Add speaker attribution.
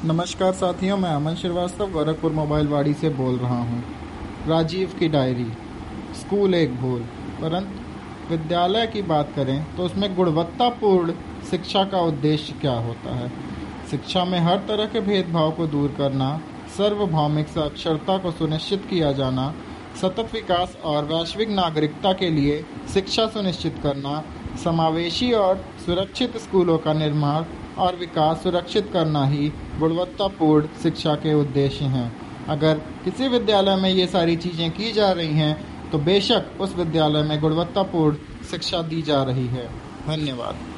Speaker 1: नमस्कार साथियों, मैं अमन श्रीवास्तव गोरखपुर मोबाइल वाड़ी से बोल रहा हूँ। राजीव की डायरी, स्कूल एक भूल। परंतु विद्यालय की बात करें तो उसमें गुणवत्तापूर्ण शिक्षा का उद्देश्य क्या होता है? शिक्षा में हर तरह के भेदभाव को दूर करना, सार्वभौमिक साक्षरता को सुनिश्चित किया जाना, सतत विकास और वैश्विक नागरिकता के लिए शिक्षा सुनिश्चित करना, समावेशी और सुरक्षित स्कूलों का निर्माण और विकास सुरक्षित करना ही गुणवत्तापूर्ण शिक्षा के उद्देश्य हैं। अगर किसी विद्यालय में ये सारी चीज़ें की जा रही हैं तो बेशक उस विद्यालय में गुणवत्तापूर्ण शिक्षा दी जा रही है। धन्यवाद।